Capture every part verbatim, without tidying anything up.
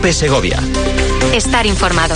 COPE Segovia. Estar informado.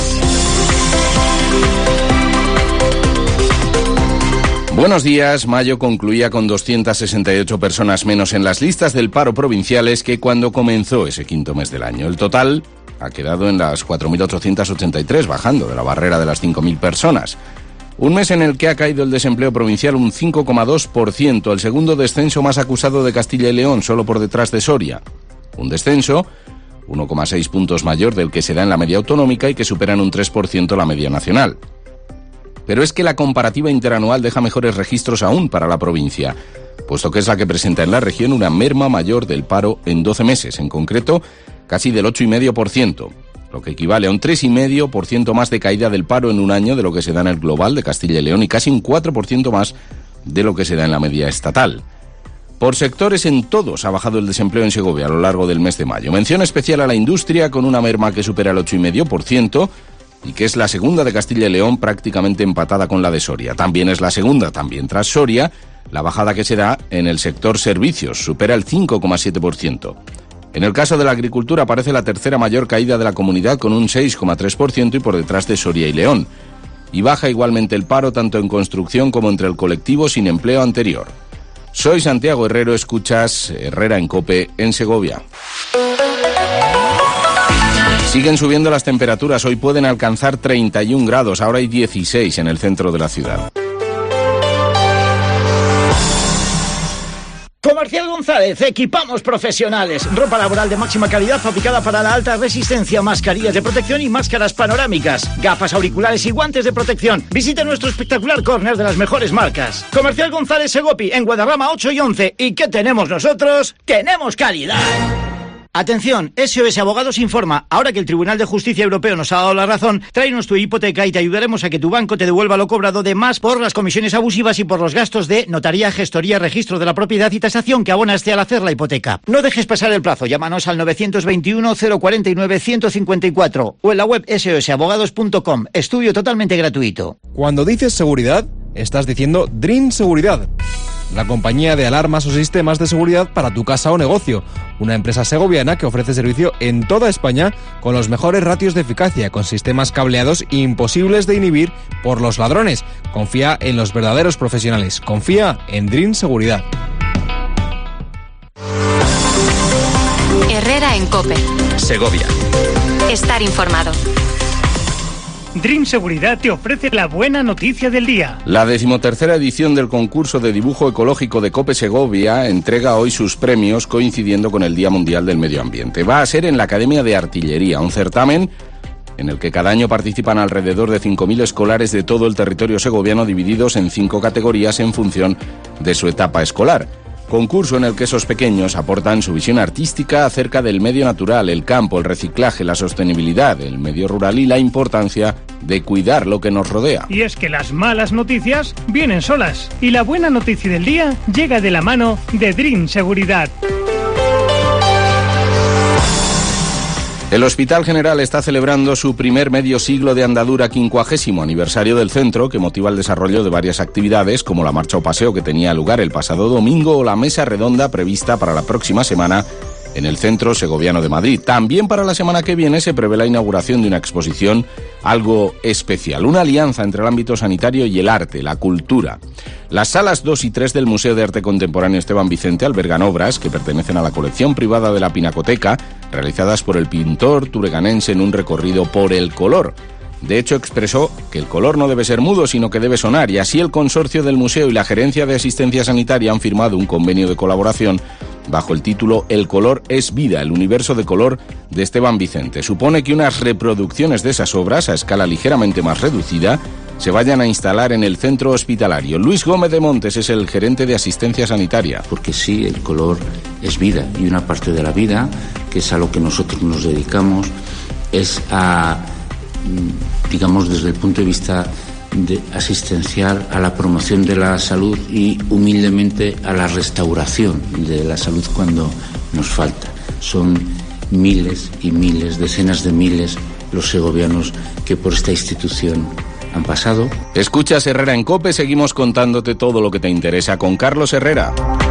Buenos días. Mayo concluía con doscientas sesenta y ocho personas menos en las listas del paro provinciales que cuando comenzó ese quinto mes del año. El total ha quedado en las cuatro mil ochocientas ochenta y tres, bajando de la barrera de las cinco mil personas. Un mes en el que ha caído el desempleo provincial un cinco coma dos por ciento, el segundo descenso más acusado de Castilla y León, solo por detrás de Soria. Un descenso uno coma seis puntos mayor del que se da en la media autonómica y que supera en un tres por ciento la media nacional. Pero es que la comparativa interanual deja mejores registros aún para la provincia, puesto que es la que presenta en la región una merma mayor del paro en doce meses, en concreto casi del ocho coma cinco por ciento, lo que equivale a un tres coma cinco por ciento más de caída del paro en un año de lo que se da en el global de Castilla y León y casi un cuatro por ciento más de lo que se da en la media estatal. Por sectores, en todos ha bajado el desempleo en Segovia a lo largo del mes de mayo. Mención especial a la industria, con una merma que supera el ocho coma cinco por ciento, y que es la segunda de Castilla y León, prácticamente empatada con la de Soria. También es la segunda, también tras Soria, la bajada que se da en el sector servicios, supera el cinco coma siete por ciento. En el caso de la agricultura aparece la tercera mayor caída de la comunidad, con un seis coma tres por ciento y por detrás de Soria y León. Y baja igualmente el paro tanto en construcción como entre el colectivo sin empleo anterior. Soy Santiago Herrero, escuchas Herrera en COPE en Segovia. Siguen subiendo las temperaturas, hoy pueden alcanzar treinta y un grados, ahora hay dieciséis en el centro de la ciudad. Comercial González, equipamos profesionales. Ropa laboral de máxima calidad fabricada para la alta resistencia, mascarillas de protección y máscaras panorámicas, gafas auriculares y guantes de protección. Visite nuestro espectacular córner de las mejores marcas. Comercial González Segopi, en Guadarrama ocho y once. ¿Y qué tenemos nosotros? ¡Tenemos calidad! Atención, S O S Abogados informa, ahora que el Tribunal de Justicia Europeo nos ha dado la razón, tráenos tu hipoteca y te ayudaremos a que tu banco te devuelva lo cobrado de más por las comisiones abusivas y por los gastos de notaría, gestoría, registro de la propiedad y tasación que abonaste al hacer la hipoteca. No dejes pasar el plazo, llámanos al nueve dos uno, cero cuatro nueve, uno cinco cuatro o en la web ese o ese abogados punto com, estudio totalmente gratuito. Cuando dices seguridad, estás diciendo Dream Seguridad, la compañía de alarmas o sistemas de seguridad para tu casa o negocio. Una empresa segoviana que ofrece servicio en toda España con los mejores ratios de eficacia, con sistemas cableados imposibles de inhibir por los ladrones. Confía en los verdaderos profesionales. Confía en Dream Seguridad. Herrera en COPE. Segovia. Estar informado. Dream Seguridad te ofrece la buena noticia del día. La decimotercera edición del concurso de dibujo ecológico de COPE Segovia entrega hoy sus premios coincidiendo con el Día Mundial del Medio Ambiente. Va a ser en la Academia de Artillería, un certamen en el que cada año participan alrededor de cinco mil escolares de todo el territorio segoviano, divididos en cinco categorías en función de su etapa escolar. Concurso en el que esos pequeños aportan su visión artística acerca del medio natural, el campo, el reciclaje, la sostenibilidad, el medio rural y la importancia de cuidar lo que nos rodea. Y es que las malas noticias vienen solas y la buena noticia del día llega de la mano de Dream Seguridad. El Hospital General está celebrando su primer medio siglo de andadura, quincuagésimo aniversario del centro, que motiva el desarrollo de varias actividades, como la marcha o paseo que tenía lugar el pasado domingo o la mesa redonda prevista para la próxima semana en el Centro Segoviano de Madrid. También para la semana que viene se prevé la inauguración de una exposición algo especial, una alianza entre el ámbito sanitario y el arte, la cultura. Las salas dos y tres del Museo de Arte Contemporáneo Esteban Vicente albergan obras que pertenecen a la colección privada de la Pinacoteca, realizadas por el pintor tureganense en un recorrido por el color. De hecho, expresó que el color no debe ser mudo, sino que debe sonar, y así el consorcio del museo y la Gerencia de Asistencia Sanitaria han firmado un convenio de colaboración bajo el título El color es vida, el universo de color de Esteban Vicente. Supone que unas reproducciones de esas obras, a escala ligeramente más reducida, se vayan a instalar en el centro hospitalario. Luis Gómez de Montes es el gerente de Asistencia Sanitaria. Porque sí, el color es vida, y una parte de la vida, que es a lo que nosotros nos dedicamos, es a, digamos, desde el punto de vista de asistencial, a la promoción de la salud y humildemente a la restauración de la salud cuando nos falta. Son miles y miles, decenas de miles los segovianos que por esta institución han pasado. Escuchas Herrera en COPE, seguimos contándote todo lo que te interesa con Carlos Herrera.